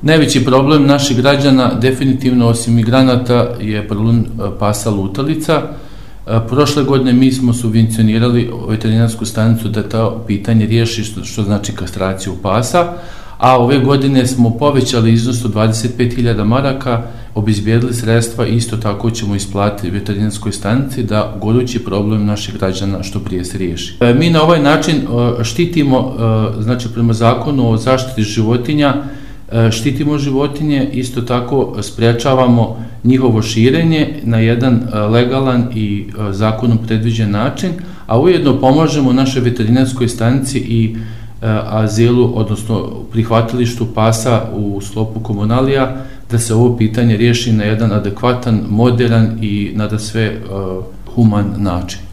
Najveći problem naših građana, definitivno osim migranata, je problem pasa lutalica. Prošle godine mi smo subvencionirali veterinarsku stanicu da to pitanje riješi, što znači kastraciju pasa, a ove godine smo povećali iznos od 25.000 maraka, obezbijedili sredstva i isto tako ćemo isplatiti veterinarskoj stanici da gorući problem naših građana što prije se riješi. Mi na ovaj način štitimo, znači prema zakonu o zaštiti životinja, štitimo životinje, isto tako sprečavamo njihovo širenje na jedan legalan i zakonom predviđen način, a ujedno pomažemo našoj veterinarskoj stanici i azilu, odnosno prihvatilištu pasa u sklopu komunalija, da se ovo pitanje riješi na jedan adekvatan, modern i nadasve human način.